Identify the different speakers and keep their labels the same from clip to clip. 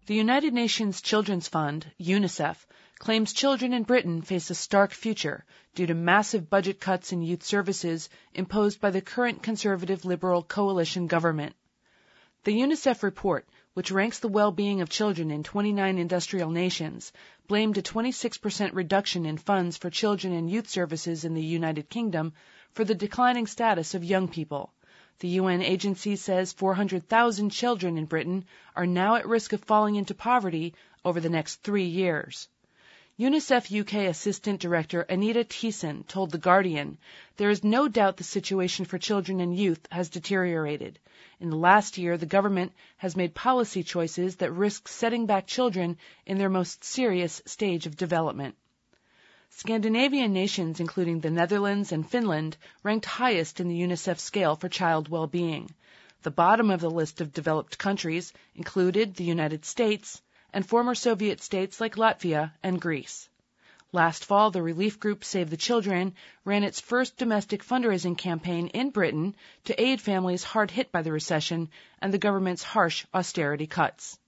Speaker 1: The United Nations Children's Fund, UNICEF, claims children in Britain face a stark future due to massive budget cuts in youth services imposed by the current conservative Liberal coalition government. The UNICEF report, which ranks the well-being of children in 29 industrial nations, blamed a 26% reduction in funds for children and youth services in the United Kingdom for the declining status of young people. The UN agency says 400,000 children in Britain are now at risk of falling into poverty over the next 3 years. UNICEF UK Assistant Director Anita Thiessen told The Guardian, "There is no doubt the situation for children and youth has deteriorated. In the last year, the government has made policy choices that risk setting back children in their most serious stage of development." Scandinavian nations, including the Netherlands and Finland, ranked highest in the UNICEF scale for child well-being. The bottom of the list of developed countries included the United States and former Soviet states like Latvia and Greece. Last fall, the relief group Save the Children ran its first domestic fundraising campaign in Britain to aid families hard hit by the recession and the government's harsh austerity cuts.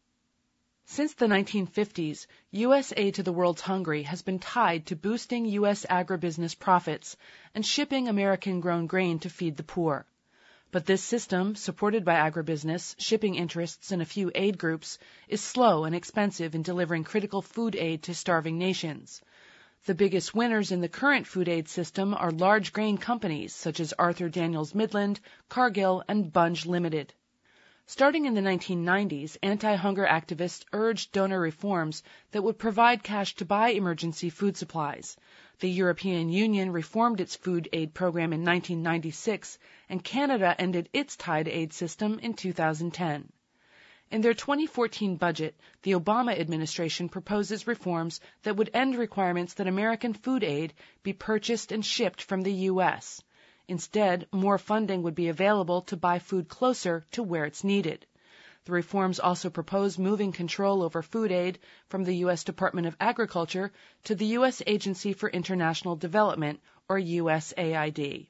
Speaker 1: Since the 1950s, U.S. aid to the world's hungry has been tied to boosting U.S. agribusiness profits and shipping American-grown grain to feed the poor. But this system, supported by agribusiness, shipping interests, and a few aid groups, is slow and expensive in delivering critical food aid to starving nations. The biggest winners in the current food aid system are large grain companies such as Arthur Daniels Midland, Cargill, and Bunge Limited. Starting in the 1990s, anti-hunger activists urged donor reforms that would provide cash to buy emergency food supplies. The European Union reformed its food aid program in 1996, and Canada ended its tied aid system in 2010. In their 2014 budget, the Obama administration proposes reforms that would end requirements that American food aid be purchased and shipped from the U.S. Instead, more funding would be available to buy food closer to where it's needed. The reforms also propose moving control over food aid from the U.S. Department of Agriculture to the U.S. Agency for International Development, or USAID.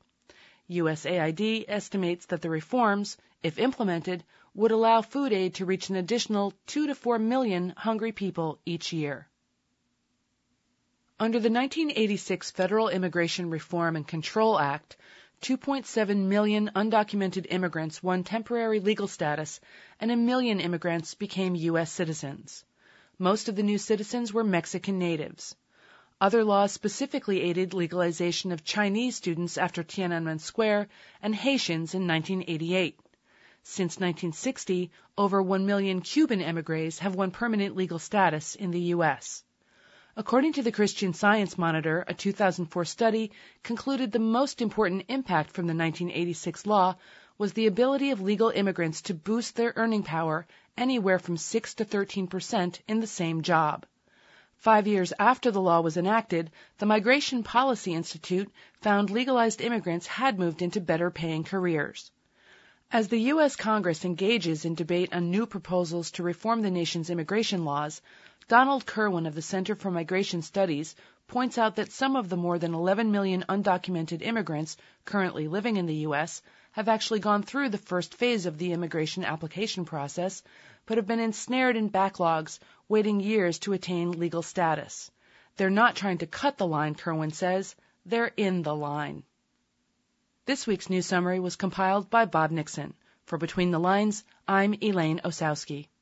Speaker 1: USAID estimates that the reforms, if implemented, would allow food aid to reach an additional 2 to 4 million hungry people each year. Under the 1986 Federal Immigration Reform and Control Act, 2.7 million undocumented immigrants won temporary legal status, and 1 million immigrants became U.S. citizens. Most of the new citizens were Mexican natives. Other laws specifically aided legalization of Chinese students after Tiananmen Square and Haitians in 1988. Since 1960, over 1 million Cuban émigrés have won permanent legal status in the U.S. According to the Christian Science Monitor, a 2004 study concluded the most important impact from the 1986 law was the ability of legal immigrants to boost their earning power anywhere from 6 to 13% in the same job. 5 years after the law was enacted, the Migration Policy Institute found legalized immigrants had moved into better-paying careers. As the U.S. Congress engages in debate on new proposals to reform the nation's immigration laws, Donald Kerwin of the Center for Migration Studies points out that some of the more than 11 million undocumented immigrants currently living in the U.S. have actually gone through the first phase of the immigration application process, but have been ensnared in backlogs, waiting years to attain legal status. They're not trying to cut the line, Kerwin says. They're in the line. This week's news summary was compiled by Bob Nixon. For Between the Lines, I'm Elaine Osowski.